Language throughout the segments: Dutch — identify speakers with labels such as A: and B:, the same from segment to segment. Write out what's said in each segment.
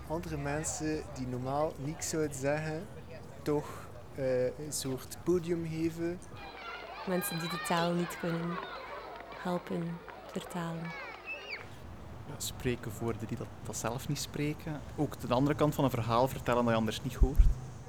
A: andere mensen die normaal niks zouden zeggen, toch een soort podium geven.
B: Mensen die de taal niet kunnen helpen vertalen.
C: Ja, spreken voor die dat zelf niet spreken. Ook de andere kant van een verhaal vertellen dat je anders niet hoort.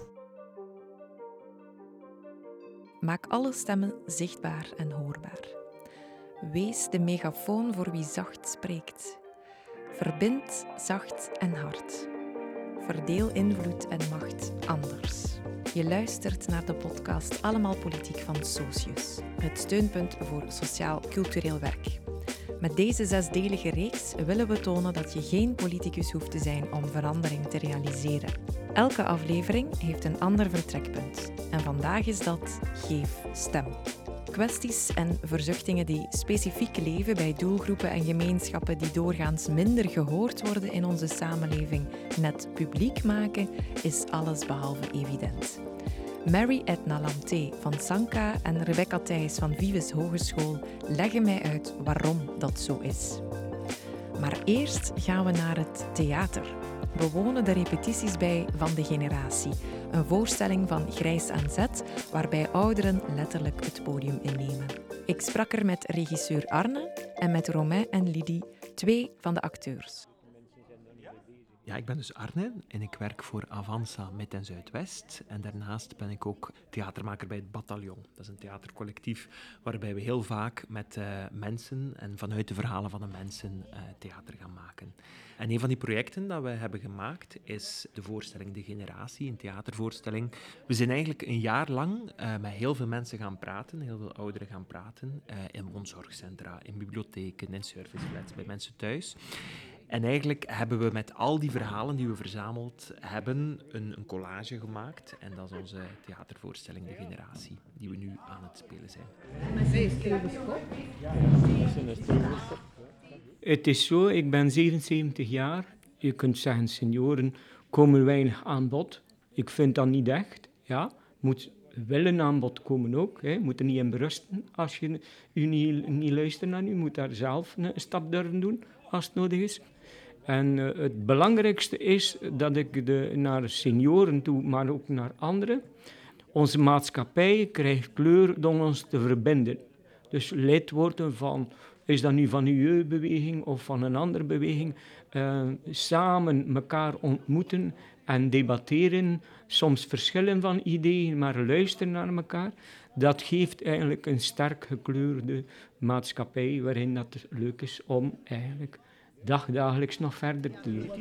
D: Maak alle stemmen zichtbaar en hoorbaar. Wees de megafoon voor wie zacht spreekt. Verbind zacht en hard. Verdeel invloed en macht anders. Je luistert naar de podcast Allemaal Politiek van Socius, het steunpunt voor sociaal-cultureel werk. Met deze 6-delige reeks willen we tonen dat je geen politicus hoeft te zijn om verandering te realiseren. Elke aflevering heeft een ander vertrekpunt. En vandaag is dat geef stem. Kwesties en verzuchtingen die specifiek leven bij doelgroepen en gemeenschappen die doorgaans minder gehoord worden in onze samenleving net publiek maken, is allesbehalve evident. Mary Edna Lamté van Sanka en Rebecca Thijs van Vives Hogeschool leggen mij uit waarom dat zo is. Maar eerst gaan we naar het theater. We wonen de repetities bij Van de Generatie, een voorstelling van Grijs aan Zet, waarbij ouderen letterlijk het podium innemen. Ik sprak er met regisseur Arne en met Romain en Lydie, 2 van de acteurs.
E: Ja, ik ben dus Arne en ik werk voor Avanza Mid- en Zuidwest. En daarnaast ben ik ook theatermaker bij het Bataljon. Dat is een theatercollectief waarbij we heel vaak met mensen en vanuit de verhalen van de mensen theater gaan maken. En een van die projecten dat we hebben gemaakt is de voorstelling De Generatie, een theatervoorstelling. We zijn eigenlijk een jaar lang met heel veel mensen gaan praten, heel veel ouderen gaan praten, in woonzorgcentra, in bibliotheken, in serviceflats, bij mensen thuis. En eigenlijk hebben we met al die verhalen die we verzameld hebben een collage gemaakt. En dat is onze theatervoorstelling De Generatie, die we nu aan het spelen zijn.
F: Het is zo, ik ben 77 jaar. Je kunt zeggen, senioren komen weinig aan bod. Ik vind dat niet echt. Ja, moet willen aan bod komen ook. Je moet er niet in berusten als je niet luistert naar u. Je moet daar zelf een stap durven doen als het nodig is. En het belangrijkste is dat ik naar senioren toe, maar ook naar anderen. Onze maatschappij krijgt kleur door ons te verbinden. Dus lid worden van, is dat nu van de jeugdbeweging of van een andere beweging, samen elkaar ontmoeten en debatteren, soms verschillen van ideeën, maar luisteren naar elkaar. Dat geeft eigenlijk een sterk gekleurde maatschappij waarin dat leuk is om eigenlijk dagelijks nog verder te doen.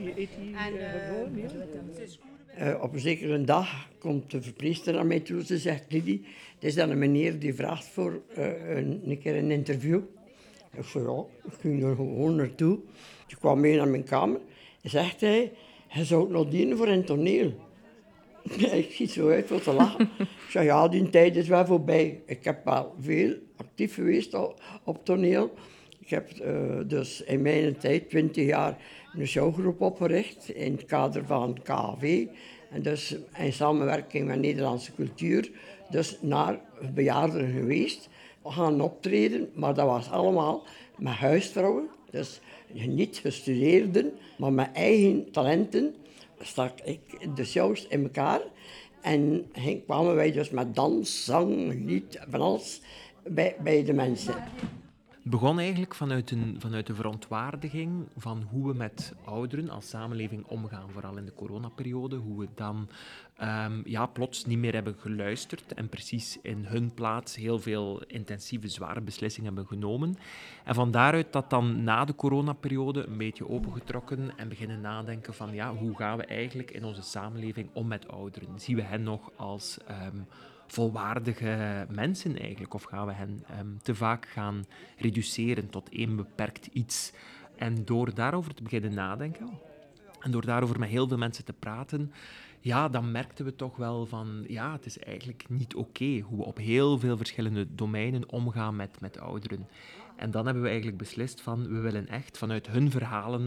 G: Op een zekere dag komt de verpleegster naar mij toe. Ze zegt, Lydie, het is dan een meneer die vraagt voor een keer een interview. Ik zei, ja, ik ging er gewoon naartoe. Ze kwam mee naar mijn kamer en zegt hij, je zou het nog dienen voor een toneel. Ik zie zo uit voor te lachen. Ik zei, ja, die tijd is wel voorbij. Ik heb wel veel actief geweest op toneel. Ik heb dus in mijn tijd, 20 jaar, een showgroep opgericht in het kader van KAV. En dus in samenwerking met Nederlandse cultuur, dus naar bejaarden geweest. We gaan optreden, maar dat was allemaal met huisvrouwen. Dus niet gestudeerden, maar met eigen talenten stak ik de shows in elkaar. En kwamen wij dus met dans, zang, lied, van alles bij de mensen.
E: Het begon eigenlijk vanuit de verontwaardiging van hoe we met ouderen als samenleving omgaan, vooral in de coronaperiode, hoe we dan plots niet meer hebben geluisterd en precies in hun plaats heel veel intensieve, zware beslissingen hebben genomen. En van daaruit dat dan na de coronaperiode een beetje opengetrokken en beginnen nadenken van hoe gaan we eigenlijk in onze samenleving om met ouderen? Zien we hen nog als volwaardige mensen eigenlijk? Of gaan we hen te vaak gaan reduceren tot één beperkt iets? En door daarover te beginnen nadenken en door daarover met heel veel mensen te praten, dan merkten we toch wel van, het is eigenlijk niet oké hoe we op heel veel verschillende domeinen omgaan met ouderen. En dan hebben we eigenlijk beslist van, we willen echt vanuit hun verhalen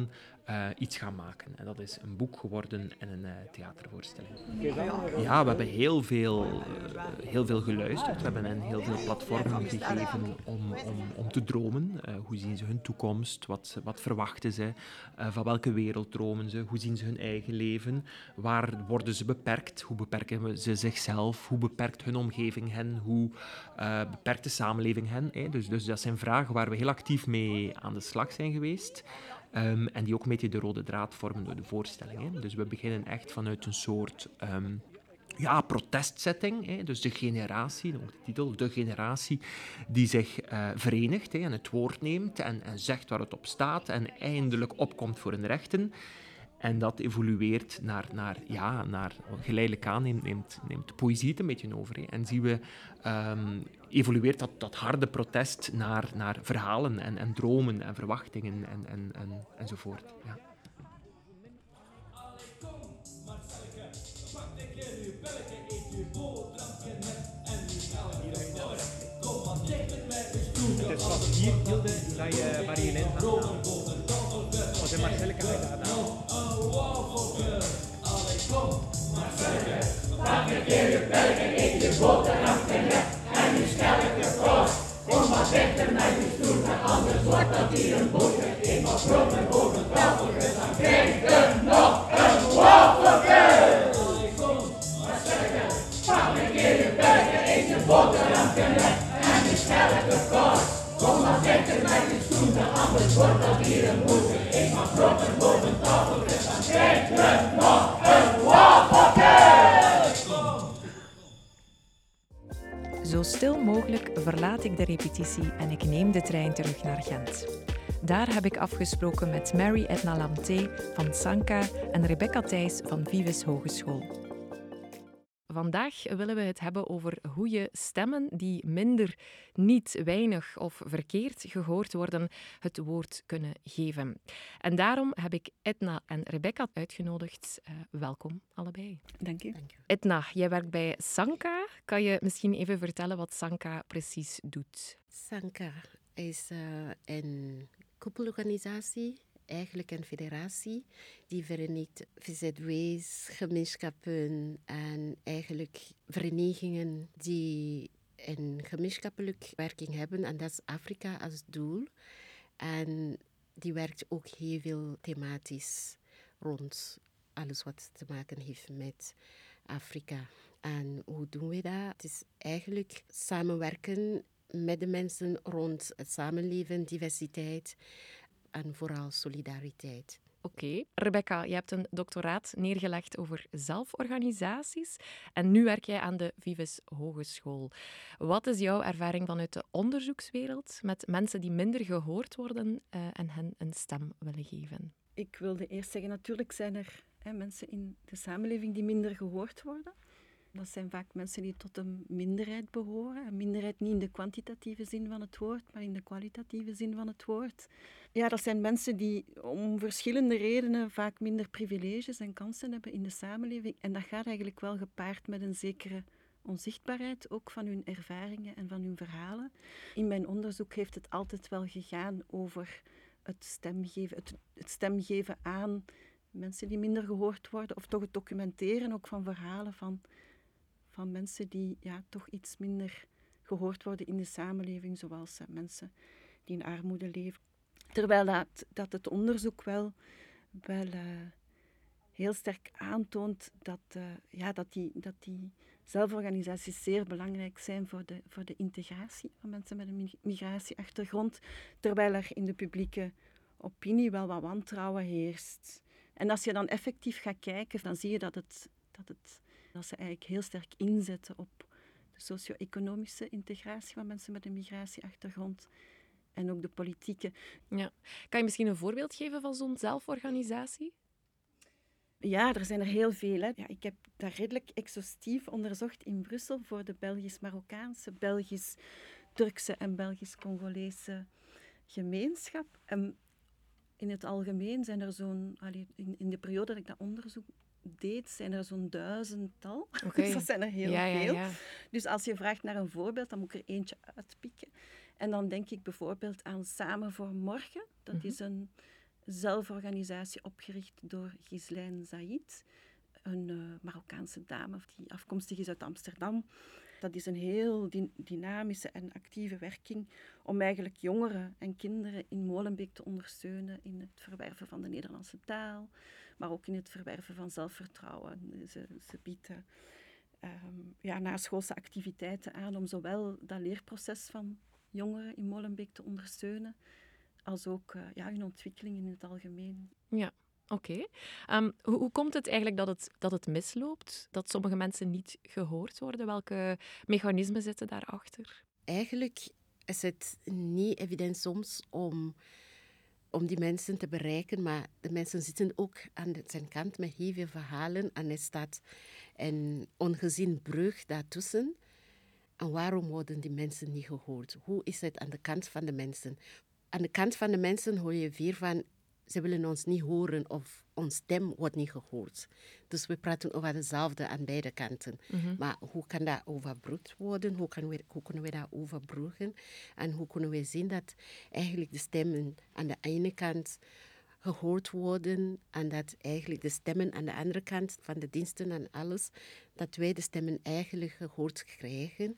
E: iets gaan maken. En dat is een boek geworden en een theatervoorstelling. Ja, we hebben heel veel geluisterd. We hebben hen heel veel platformen gegeven om te dromen. Hoe zien ze hun toekomst? Wat verwachten ze? Van welke wereld dromen ze? Hoe zien ze hun eigen leven? Waar worden ze beperkt? Hoe beperken ze zichzelf? Hoe beperkt hun omgeving hen? Hoe beperkt de samenleving hen? Dus dat zijn vragen waar we heel actief mee aan de slag zijn geweest. En die ook een beetje de rode draad vormen door de voorstelling. Dus we beginnen echt vanuit een soort protestsetting. Dus de generatie, ook de titel, de generatie die zich verenigt en het woord neemt en zegt waar het op staat en eindelijk opkomt voor hun rechten. En dat evolueert naar geleidelijk aan neemt de poëzie het een beetje over. En zien we, evolueert dat harde protest naar verhalen en dromen en verwachtingen enzovoort. Ja.
H: Het is pas hier, Hilde, dat je Marie-Hélène gaat halen. Wat in Marcelle kan je daar halen? Pak een keer je pelk en eet je boterham en je schelp je kost. Kom maar dichter naar je stoel, anders wordt dat hier een boete. Eenmaal brommen boven tafeltjes, dan krijg je nog een waffeltje. Pak een keer je pelk en eet je boterham en je schelp je kost. Kom maar dichter naar je stoel, anders wordt dat hier een boete. Eenmaal brommen boven tafeltjes, dan krijg je nog een waffeltje.
D: Zo stil mogelijk verlaat ik de repetitie en ik neem de trein terug naar Gent. Daar heb ik afgesproken met Mary Edna Lamté van Sanka en Rebecca Thijs van Vives Hogeschool. Vandaag willen we het hebben over hoe je stemmen die minder, niet, weinig of verkeerd gehoord worden, het woord kunnen geven. En daarom heb ik Edna en Rebecca uitgenodigd. Welkom, allebei.
I: Dank u.
D: Edna, jij werkt bij Sanka. Kan je misschien even vertellen wat Sanka precies doet?
B: Sanka is een koepelorganisatie, eigenlijk een federatie, die verenigt VZW's, gemeenschappen en eigenlijk verenigingen die een gemeenschappelijk werking hebben. En dat is Afrika als doel. En die werkt ook heel veel thematisch rond alles wat te maken heeft met Afrika. En hoe doen we dat? Het is eigenlijk samenwerken met de mensen rond het samenleven, diversiteit en vooral solidariteit.
D: Oké. Rebecca, je hebt een doctoraat neergelegd over zelforganisaties en nu werk jij aan de Vives Hogeschool. Wat is jouw ervaring vanuit de onderzoekswereld met mensen die minder gehoord worden en hen een stem willen geven?
I: Ik wilde eerst zeggen, natuurlijk zijn er mensen in de samenleving die minder gehoord worden. Dat zijn vaak mensen die tot een minderheid behoren. Een minderheid niet in de kwantitatieve zin van het woord, maar in de kwalitatieve zin van het woord. Ja, dat zijn mensen die om verschillende redenen vaak minder privileges en kansen hebben in de samenleving. En dat gaat eigenlijk wel gepaard met een zekere onzichtbaarheid, ook van hun ervaringen en van hun verhalen. In mijn onderzoek heeft het altijd wel gegaan over het stemgeven aan mensen die minder gehoord worden, of toch het documenteren ook van verhalen van mensen die toch iets minder gehoord worden in de samenleving, zoals mensen die in armoede leven. Terwijl dat het onderzoek wel heel sterk aantoont dat die zelforganisaties zeer belangrijk zijn voor de integratie van mensen met een migratieachtergrond, terwijl er in de publieke opinie wel wat wantrouwen heerst. En als je dan effectief gaat kijken, dan zie je dat ze eigenlijk heel sterk inzetten op de socio-economische integratie van mensen met een migratieachtergrond en ook de politieke.
D: Ja. Kan je misschien een voorbeeld geven van zo'n zelforganisatie?
I: Ja, er zijn er heel veel. Hè. Ja, ik heb dat redelijk exhaustief onderzocht in Brussel voor de Belgisch-Marokkaanse, Belgisch-Turkse en Belgisch-Congolese gemeenschap. In het algemeen zijn er in de periode dat ik dat onderzoek deed, zijn er zo'n 1000-tal.
D: Okay.
I: Dus dat zijn er heel veel.
D: Ja.
I: Dus als je vraagt naar een voorbeeld, dan moet ik er eentje uitpikken. En dan denk ik bijvoorbeeld aan Samen voor Morgen. Dat is een zelforganisatie opgericht door Ghislaine Zaid, een Marokkaanse dame die afkomstig is uit Amsterdam. Dat is een heel dynamische en actieve werking om eigenlijk jongeren en kinderen in Molenbeek te ondersteunen in het verwerven van de Nederlandse taal, maar ook in het verwerven van zelfvertrouwen. Ze biedt naschoolse activiteiten aan om zowel dat leerproces van jongeren in Molenbeek te ondersteunen, als ook hun ontwikkeling in het algemeen.
D: Ja. Oké. Hoe komt het eigenlijk dat het misloopt? Dat sommige mensen niet gehoord worden? Welke mechanismen zitten daarachter?
B: Eigenlijk is het niet evident soms om die mensen te bereiken, maar de mensen zitten ook aan zijn kant met heel veel verhalen en er staat een ongezien brug daartussen. En waarom worden die mensen niet gehoord? Hoe is het aan de kant van de mensen? Aan de kant van de mensen hoor je veel van, ze willen ons niet horen of ons stem wordt niet gehoord. Dus we praten over hetzelfde aan beide kanten. Mm-hmm. Maar hoe kan dat overbrugd worden? Hoe kunnen we dat overbruggen? En hoe kunnen we zien dat eigenlijk de stemmen aan de ene kant gehoord worden en dat eigenlijk de stemmen aan de andere kant van de diensten en alles, dat wij de stemmen eigenlijk gehoord krijgen,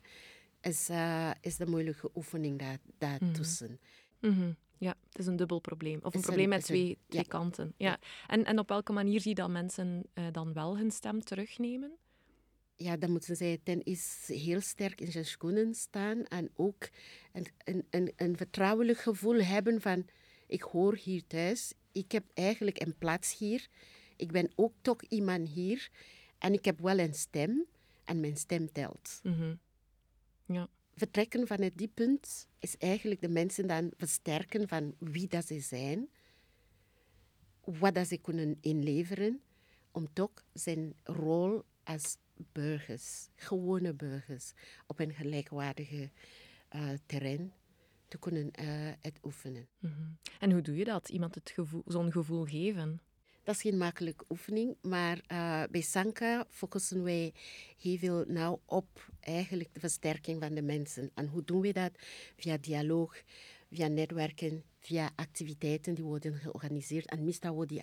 B: is de moeilijke oefening daartussen.
D: Mm-hmm. Ja, het is een dubbel probleem. Of een probleem met twee kanten. Ja. En op welke manier zie je dat mensen dan wel hun stem terugnemen?
B: Ja, dan moeten zij ten eerste heel sterk in zijn schoenen staan en ook een vertrouwelijk gevoel hebben van, ik hoor hier thuis, ik heb eigenlijk een plaats hier, ik ben ook toch iemand hier en ik heb wel een stem en mijn stem telt.
D: Mm-hmm. Ja.
B: Vertrekken van die punt is eigenlijk de mensen dan versterken van wie dat ze zijn, wat dat ze kunnen inleveren, om toch zijn rol als burgers, gewone burgers, op een gelijkwaardige terrein te kunnen uitoefenen.
D: Mm-hmm. En hoe doe je dat? Iemand zo'n gevoel geven?
B: Dat is geen makkelijke oefening, maar bij Sanka focussen wij heel veel nauw op eigenlijk de versterking van de mensen. En hoe doen we dat? Via dialoog, via netwerken, via activiteiten die worden georganiseerd. En meestal worden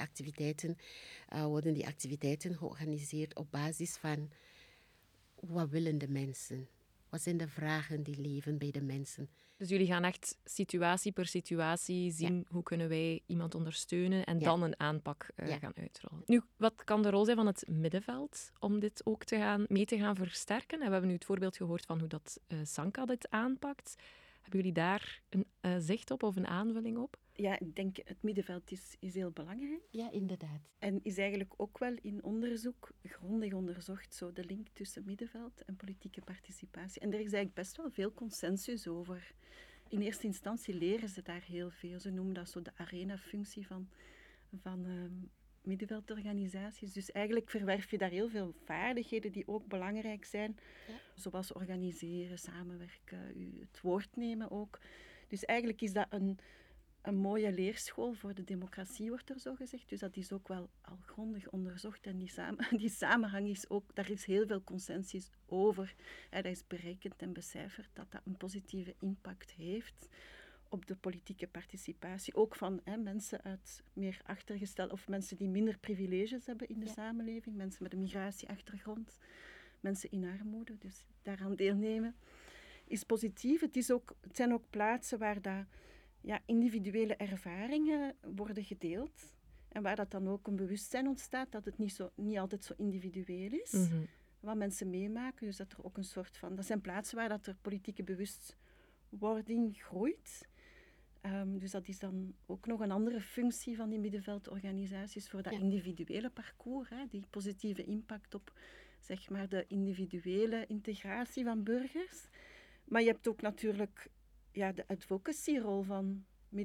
B: die activiteiten georganiseerd op basis van wat willen de mensen? Wat zijn de vragen die leven bij de mensen?
D: Dus jullie gaan echt situatie per situatie zien hoe kunnen wij iemand ondersteunen en dan een aanpak gaan uitrollen. Nu, wat kan de rol zijn van het middenveld om dit ook mee te gaan versterken? En we hebben nu het voorbeeld gehoord van hoe dat Sanka dit aanpakt. Hebben jullie daar een zicht op of een aanvulling op?
I: Ja, ik denk het middenveld is heel belangrijk.
B: Ja, inderdaad.
I: En is eigenlijk ook wel in onderzoek grondig onderzocht, zo de link tussen middenveld en politieke participatie. En er is eigenlijk best wel veel consensus over. In eerste instantie leren ze daar heel veel. Ze noemen dat zo de arena-functie van middenveldorganisaties. Dus eigenlijk verwerf je daar heel veel vaardigheden die ook belangrijk zijn. Ja. Zoals organiseren, samenwerken, het woord nemen ook. Dus eigenlijk is dat een mooie leerschool voor de democratie, wordt er zo gezegd. Dus dat is ook wel al grondig onderzocht. En die samenhang is ook, daar is heel veel consensus over. Dat is berekend en becijferd dat dat een positieve impact heeft op de politieke participatie. Ook van mensen uit meer achtergesteld, of mensen die minder privileges hebben in de samenleving. Mensen met een migratieachtergrond, mensen in armoede. Dus daaraan deelnemen is positief. Het zijn ook plaatsen waar dat individuele ervaringen worden gedeeld en waar dat dan ook een bewustzijn ontstaat dat het niet altijd zo individueel is, wat mensen meemaken. Dus dat er ook een soort van... Dat zijn plaatsen waar dat er politieke bewustwording groeit. Dus dat is dan ook nog een andere functie van die middenveldorganisaties voor dat individuele parcours, die positieve impact op zeg maar, de individuele integratie van burgers. Maar je hebt ook natuurlijk de advocacy-rol van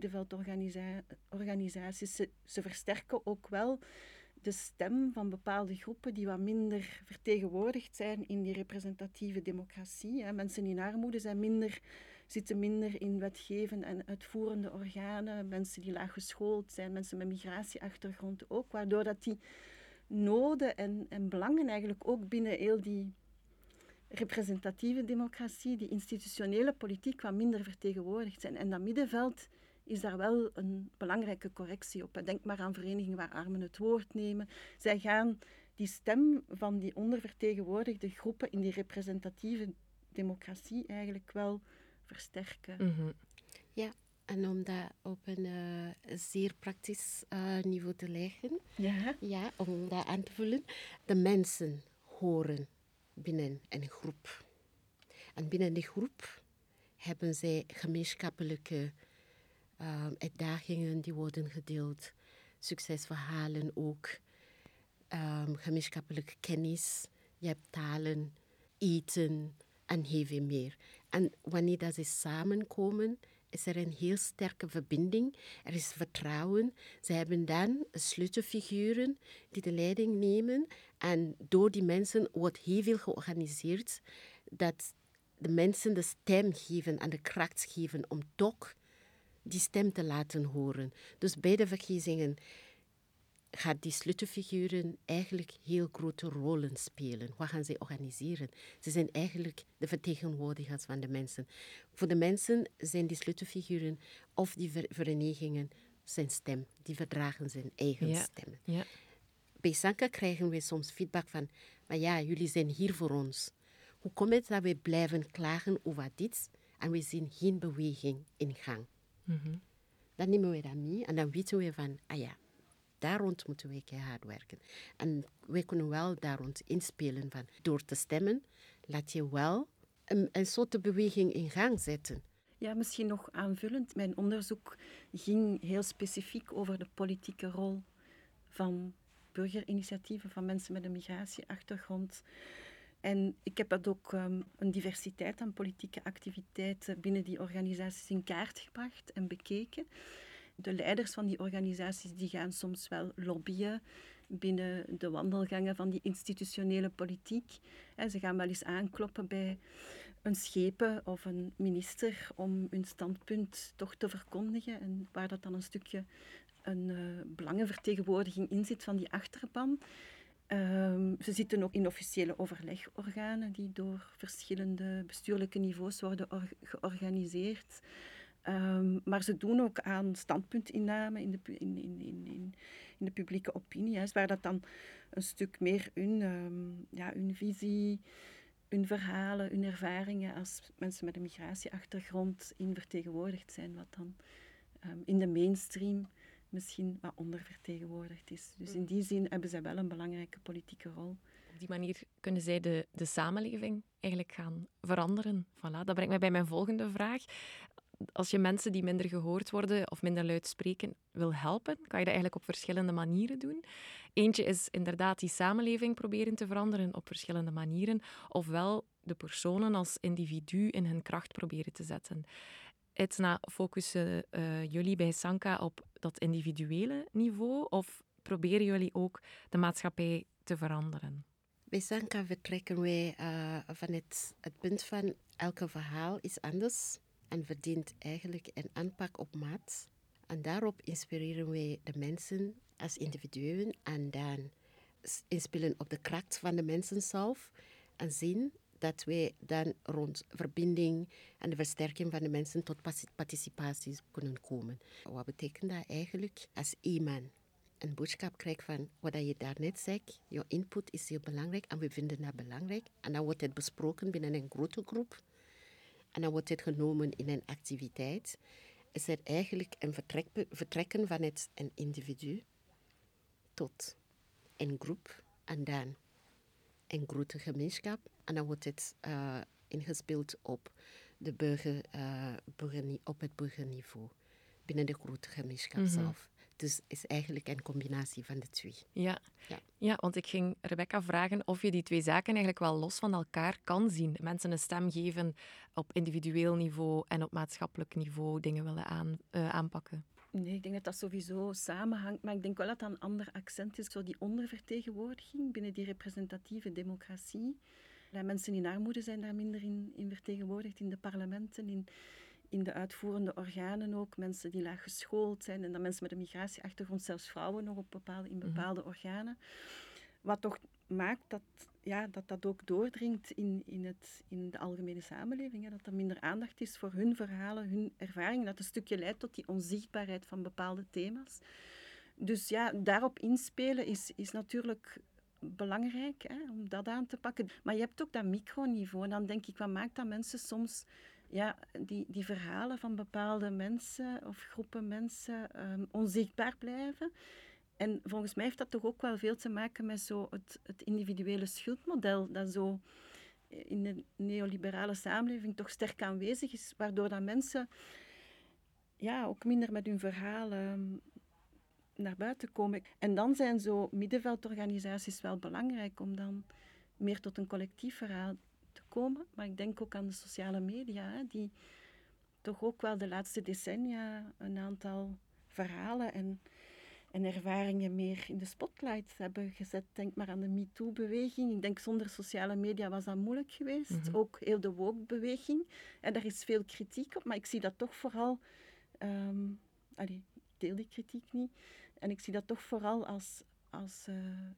I: middenveldorganisaties. Ze versterken ook wel de stem van bepaalde groepen die wat minder vertegenwoordigd zijn in die representatieve democratie. Mensen in armoede zitten minder in wetgevende en uitvoerende organen. Mensen die laag geschoold zijn, mensen met migratieachtergrond ook. Waardoor dat die noden en belangen eigenlijk ook binnen heel die representatieve democratie, die institutionele politiek, wat minder vertegenwoordigd zijn. En dat middenveld is daar wel een belangrijke correctie op. Denk maar aan verenigingen waar armen het woord nemen. Zij gaan die stem van die ondervertegenwoordigde groepen in die representatieve democratie eigenlijk wel versterken.
B: Ja, en om dat op een zeer praktisch niveau te leggen, ja, om dat aan te vullen, de mensen horen binnen een groep. En binnen die groep hebben zij gemeenschappelijke uitdagingen die worden gedeeld, succesverhalen ook, gemeenschappelijke kennis, je hebt talen, eten en heel veel meer. En wanneer dat ze samenkomen, is er een heel sterke verbinding. Er is vertrouwen. Ze hebben dan sleutelfiguren die de leiding nemen. En door die mensen wordt heel veel georganiseerd dat de mensen de stem geven en de kracht geven om toch die stem te laten horen. Dus bij de verkiezingen gaat die sleutelfiguren eigenlijk heel grote rollen spelen. Wat gaan ze organiseren? Ze zijn eigenlijk de vertegenwoordigers van de mensen. Voor de mensen zijn die sleutelfiguren of die verenigingen zijn stem. Die verdragen zijn eigen stemmen.
D: Ja.
B: Bij Sanka krijgen we soms feedback van, maar ja, jullie zijn hier voor ons. Hoe komt het dat we blijven klagen over dit en we zien geen beweging in gang? Dan nemen we dat mee en dan weten we van, daar rond moeten we keihard werken. En wij kunnen wel daar rond inspelen van, door te stemmen, laat je wel een soort beweging in gang zetten.
I: Ja, misschien nog aanvullend. Mijn onderzoek ging heel specifiek over de politieke rol van burgerinitiatieven, van mensen met een migratieachtergrond. En ik heb dat ook een diversiteit aan politieke activiteiten binnen die organisaties in kaart gebracht en bekeken. De leiders van die organisaties die gaan soms wel lobbyen binnen de wandelgangen van die institutionele politiek. Ze gaan wel eens aankloppen bij een schepen of een minister om hun standpunt toch te verkondigen. En waar dat dan een stukje een belangenvertegenwoordiging in zit van die achterban. Ze zitten ook in officiële overlegorganen die door verschillende bestuurlijke niveaus worden georganiseerd. Maar ze doen ook aan standpuntinname in de publieke opinie, waar dat dan een stuk meer hun visie, hun verhalen, hun ervaringen als mensen met een migratieachtergrond in vertegenwoordigd zijn, wat dan in de mainstream misschien wat ondervertegenwoordigd is. Dus in die zin hebben zij wel een belangrijke politieke rol.
D: Op die manier kunnen zij de samenleving eigenlijk gaan veranderen. Voilà, dat brengt mij bij mijn volgende vraag. Als je mensen die minder gehoord worden of minder luid spreken wil helpen, kan je dat eigenlijk op verschillende manieren doen. Eentje is inderdaad die samenleving proberen te veranderen op verschillende manieren, ofwel de personen als individu in hun kracht proberen te zetten. Etzna, focussen jullie bij Sanka op dat individuele niveau of proberen jullie ook de maatschappij te veranderen?
B: Bij Sanka vertrekken wij van het punt van elke verhaal is anders en verdient eigenlijk een aanpak op maat. En daarop inspireren wij de mensen als individuen en dan inspelen op de kracht van de mensen zelf en zien dat wij dan rond verbinding en de versterking van de mensen tot participatie kunnen komen. Wat betekent dat eigenlijk? Als iemand een boodschap krijgt van wat je daarnet zei, je input is heel belangrijk en we vinden dat belangrijk. En dan wordt het besproken binnen een grote groep. En dan wordt het genomen in een activiteit. Is er eigenlijk een vertrekken van een individu tot een groep en dan een grote gemeenschap. En dan wordt het ingespeeld op op het burgerniveau, binnen de grote gemeenschap zelf. Dus het is eigenlijk een combinatie van de twee.
D: Ja, want ik ging Rebecca vragen of je die twee zaken eigenlijk wel los van elkaar kan zien. Mensen een stem geven op individueel niveau en op maatschappelijk niveau dingen willen aanpakken.
I: Nee, ik denk dat dat sowieso samenhangt, maar ik denk wel dat dat een ander accent is. Zo die ondervertegenwoordiging binnen die representatieve democratie. Mensen in armoede zijn daar minder in vertegenwoordigd in de parlementen, in de uitvoerende organen ook. Mensen die laag geschoold zijn en dan mensen met een migratieachtergrond, zelfs vrouwen nog in bepaalde organen. Wat toch maakt dat dat ook doordringt in de algemene samenleving. Hè. Dat er minder aandacht is voor hun verhalen, hun ervaringen. Dat een stukje leidt tot die onzichtbaarheid van bepaalde thema's. Dus ja, daarop inspelen is natuurlijk belangrijk, hè, om dat aan te pakken. Maar je hebt ook dat microniveau. En dan denk ik, wat maakt dat mensen soms die verhalen van bepaalde mensen of groepen mensen onzichtbaar blijven? En volgens mij heeft dat toch ook wel veel te maken met zo het individuele schuldmodel dat zo in de neoliberale samenleving toch sterk aanwezig is, waardoor dat mensen ook minder met hun verhalen naar buiten komen. En dan zijn zo middenveldorganisaties wel belangrijk om dan meer tot een collectief verhaal te komen. Maar ik denk ook aan de sociale media, hè, die toch ook wel de laatste decennia een aantal verhalen en ervaringen meer in de spotlight hebben gezet. Denk maar aan de MeToo-beweging. Ik denk zonder sociale media was dat moeilijk geweest.
D: Mhm.
I: Ook heel de woke-beweging. En daar is veel kritiek op, maar ik zie dat toch vooral... ik deel die kritiek niet. En ik zie dat toch vooral als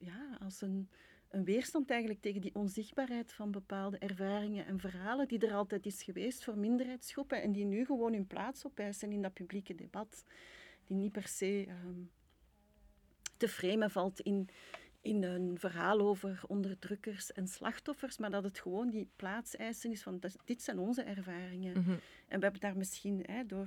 I: een weerstand eigenlijk tegen die onzichtbaarheid van bepaalde ervaringen en verhalen die er altijd is geweest voor minderheidsgroepen en die nu gewoon hun plaats opeisen in dat publieke debat. Die niet per se te framen valt in een verhaal over onderdrukkers en slachtoffers, maar dat het gewoon die plaatseisen is van dit zijn onze ervaringen.
D: Mhm.
I: En we hebben daar misschien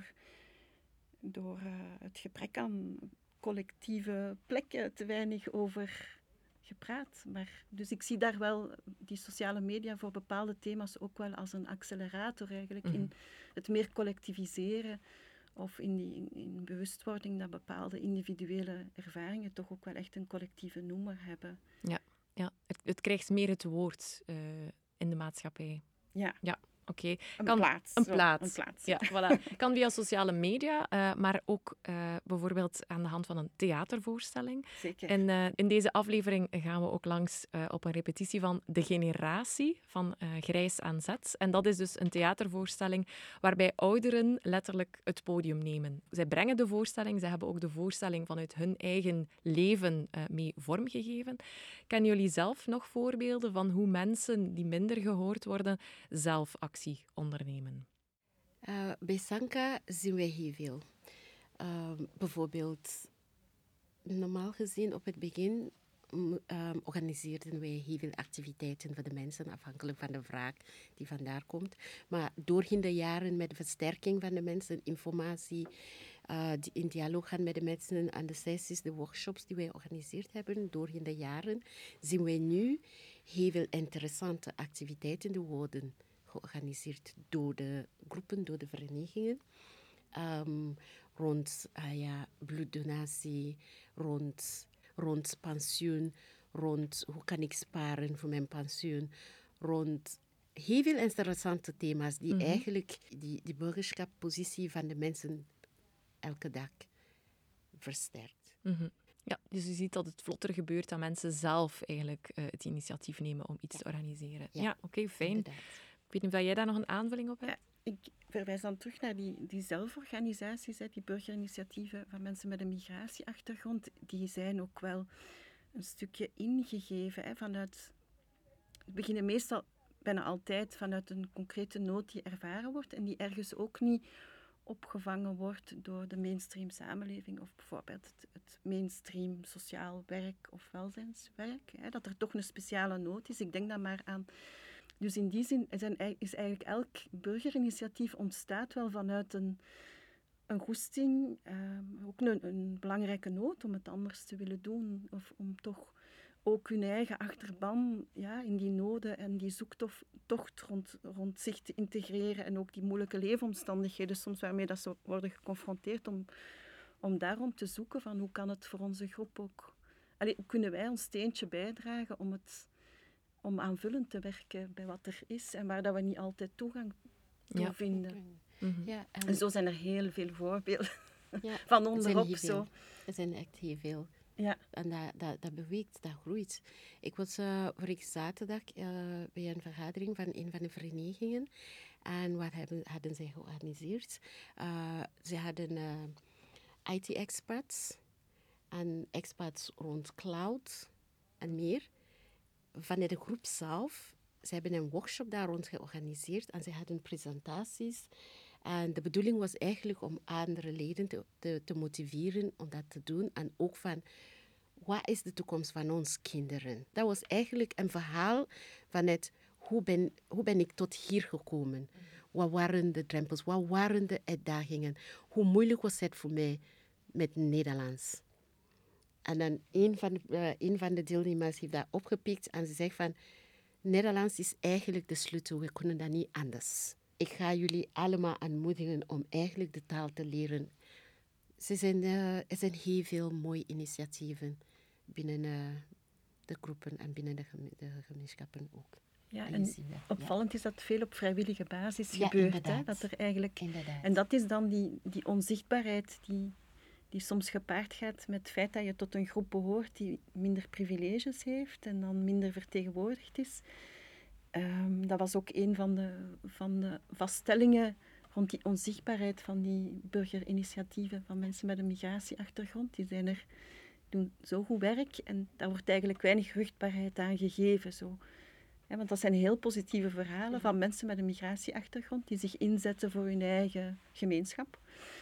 I: door het gebrek aan collectieve plekken te weinig over gepraat. Dus ik zie daar wel die sociale media voor bepaalde thema's ook wel als een accelerator eigenlijk in het meer collectiviseren of in bewustwording dat bepaalde individuele ervaringen toch ook wel echt een collectieve noemer hebben.
D: Ja. Het krijgt meer het woord in de maatschappij.
I: Ja.
D: Oké.
I: Een plaats.
D: Een plaats.
I: Ja.
D: Voilà. Kan via sociale media, maar ook bijvoorbeeld aan de hand van een theatervoorstelling.
I: Zeker.
D: En in deze aflevering gaan we ook langs op een repetitie van De Generatie van Grijs aan Zet. En dat is dus een theatervoorstelling waarbij ouderen letterlijk het podium nemen. Zij brengen de voorstelling, zij hebben ook de voorstelling vanuit hun eigen leven mee vormgegeven. Kennen jullie zelf nog voorbeelden van hoe mensen die minder gehoord worden zelf actie ondernemen?
B: Bij Sanka zien wij heel veel. Bijvoorbeeld, normaal gezien op het begin organiseerden wij heel veel activiteiten voor de mensen, afhankelijk van de vraag die vandaar komt. Maar doorheen de jaren met de versterking van de mensen, informatie, in dialoog gaan met de mensen aan de sessies, de workshops die wij georganiseerd hebben, doorheen de jaren, zien wij nu heel veel interessante activiteiten worden georganiseerd door de groepen, door de verenigingen. Rond bloeddonatie, rond pensioen, rond hoe kan ik sparen voor mijn pensioen, rond heel veel interessante thema's die eigenlijk die burgerschapspositie van de mensen elke dag versterkt.
D: Ja, dus je ziet dat het vlotter gebeurt dat mensen zelf eigenlijk het initiatief nemen om iets te organiseren. Ja, oké, fijn.
B: Inderdaad.
D: Ik weet niet of jij daar nog een aanvulling op hebt?
I: Ja, ik verwijs dan terug naar die zelforganisaties, die burgerinitiatieven van mensen met een migratieachtergrond. Die zijn ook wel een stukje ingegeven. We beginnen meestal bijna altijd vanuit een concrete nood die ervaren wordt en die ergens ook niet opgevangen wordt door de mainstream samenleving of bijvoorbeeld het mainstream sociaal werk of welzijnswerk. Dat er toch een speciale nood is. Ik denk dan maar aan... Dus in die zin is eigenlijk elk burgerinitiatief ontstaat wel vanuit een goesting, ook een belangrijke nood om het anders te willen doen. Of om toch ook hun eigen achterban in die noden en die zoektocht rond zich te integreren. En ook die moeilijke leefomstandigheden soms waarmee dat ze worden geconfronteerd om daarom te zoeken van hoe kan het voor onze groep ook... hoe kunnen wij ons steentje bijdragen om aanvullend te werken bij wat er is en waar dat we niet altijd toegang toe vinden.
B: Ja,
I: en zo zijn er heel veel voorbeelden
B: ja,
I: van onderop zo.
B: Er zijn echt heel veel.
I: Ja.
B: En dat beweegt, dat groeit. Ik was vorige zaterdag bij een vergadering van een van de verenigingen. En wat hadden zij georganiseerd? Ze hadden IT-experts en experts rond cloud en meer. vanuit de groep zelf, ze hebben een workshop daar rond georganiseerd en ze hadden presentaties. En de bedoeling was eigenlijk om andere leden te motiveren om dat te doen. En ook van, wat is de toekomst van onze kinderen? Dat was eigenlijk een verhaal vanuit, hoe ben ik tot hier gekomen? Wat waren de drempels? Wat waren de uitdagingen? Hoe moeilijk was het voor mij met Nederlands? En dan een van de deelnemers heeft dat opgepikt en ze zegt van, Nederlands is eigenlijk de sleutel, we kunnen dat niet anders. Ik ga jullie allemaal aanmoedigen om eigenlijk de taal te leren. Er zijn heel veel mooie initiatieven binnen de groepen en binnen de gemeenschappen ook.
I: Ja, en opvallend is dat veel op vrijwillige basis gebeurt. Hè? Dat er eigenlijk, en dat is dan die onzichtbaarheid die soms gepaard gaat met het feit dat je tot een groep behoort die minder privileges heeft en dan minder vertegenwoordigd is. Dat was ook een van de vaststellingen rond die onzichtbaarheid van die burgerinitiatieven van mensen met een migratieachtergrond. Die doen zo goed werk en daar wordt eigenlijk weinig ruchtbaarheid aan gegeven. Zo. Ja, want dat zijn heel positieve verhalen van mensen met een migratieachtergrond die zich inzetten voor hun eigen gemeenschap.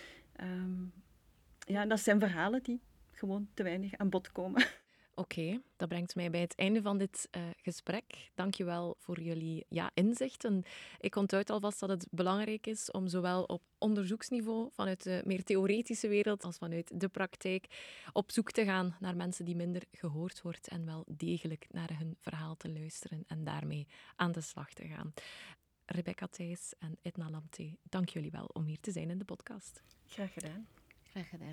I: Ja, dat zijn verhalen die gewoon te weinig aan bod komen.
D: Oké, dat brengt mij bij het einde van dit gesprek. Dank je wel voor jullie inzichten. Ik onthoud alvast dat het belangrijk is om zowel op onderzoeksniveau, vanuit de meer theoretische wereld, als vanuit de praktijk, op zoek te gaan naar mensen die minder gehoord wordt en wel degelijk naar hun verhaal te luisteren en daarmee aan de slag te gaan. Rebecca Thijs en Edna Lamté, dank jullie wel om hier te zijn in de podcast.
I: Graag gedaan.
B: Graag gedaan.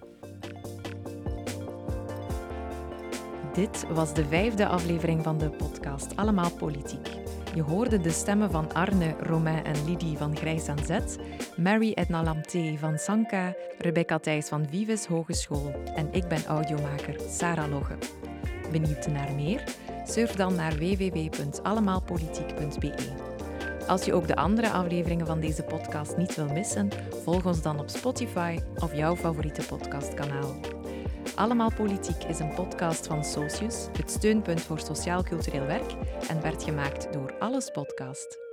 D: Dit was de 5e aflevering van de podcast Allemaal Politiek. Je hoorde de stemmen van Arne, Romain en Lydie van Grijs aan Zet, Mary Edna Lamté van Sanka, Rebecca Thijs van Vives Hogeschool en ik ben audiomaker Sarah Logge. Benieuwd naar meer? Surf dan naar www.allemaalpolitiek.be. Als je ook de andere afleveringen van deze podcast niet wil missen, volg ons dan op Spotify of jouw favoriete podcastkanaal. Allemaal Politiek is een podcast van Socius, het steunpunt voor sociaal-cultureel werk, en werd gemaakt door Alles Podcast.